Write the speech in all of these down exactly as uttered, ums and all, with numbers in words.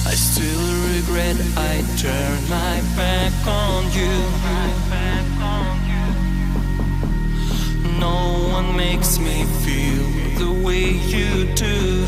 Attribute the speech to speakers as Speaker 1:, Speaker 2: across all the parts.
Speaker 1: I still regret I turned my back on you. No one makes me feel the way you do.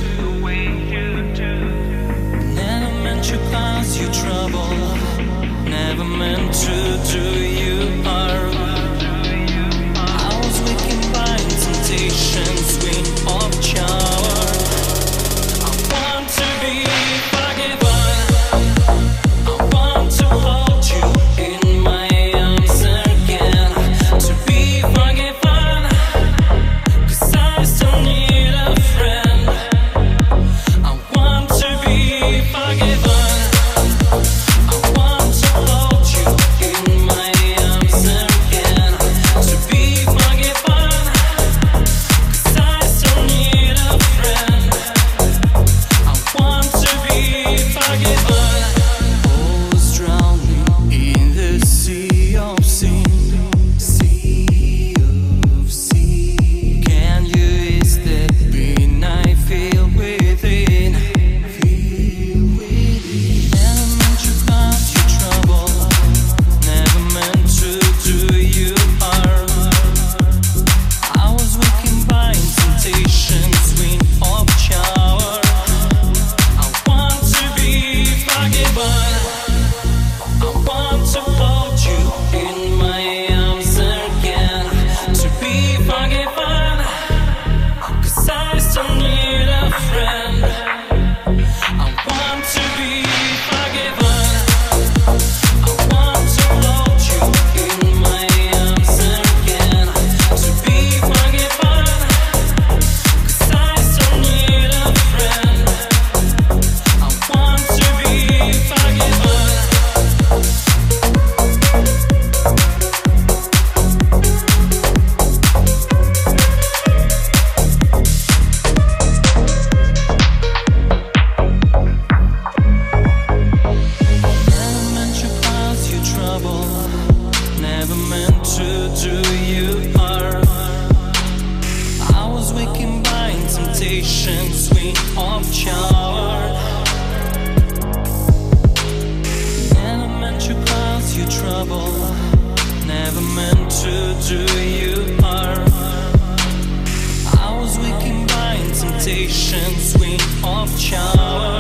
Speaker 1: Never meant to cause you trouble. Never meant to do you harm. I was waking by temptations, wind of shower. I want to be forgiven. I want to hold you in my arms again. To be forgiven, 'cause I still need a friend. I want to be forgiven. I want to hold you in my arms again. To be forgiven, 'cause I still need a friend. I want to be forgiven. Always drowning in the sea of sin. Sea of sin. Can you ease that pain I feel within? Feel within. Never meant to cause you trouble. Never meant to do you harm. I was waking by temptations, wind of shower. I want to be forgiven. I want to hold you in my arms again. To be forgiven, 'cause I still need a friend. I want to be forgiven. I want to hold you in my arms again. To be forgiven, 'cause I still need a friend. I want to be forgiven. Never meant to cause you trouble. Never meant to do you harm. I was waking by temptations, wind of shower. Never meant to cause you trouble. Never meant to do you harm. I was waking by temptations, wind of shower.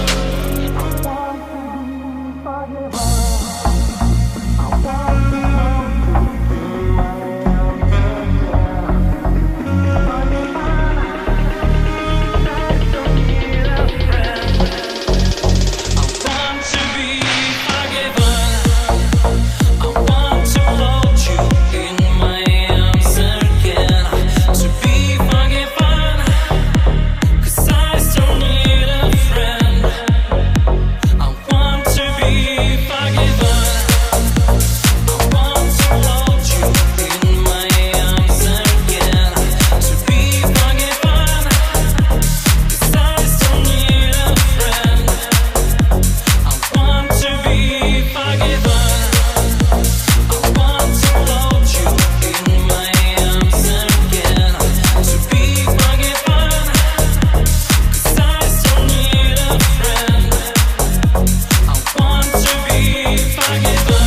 Speaker 1: I want to be forgiven. I want to hold you in my arms again. To be forgiven, 'cause I still need a friend. I want to be forgiven. I want to hold you in my arms again. To be forgiven, 'cause I still need a friend. I want to be forgiven. I want to hold you in my arms again. To be forgiven, 'cause I still need a friend. I want to be forgiven.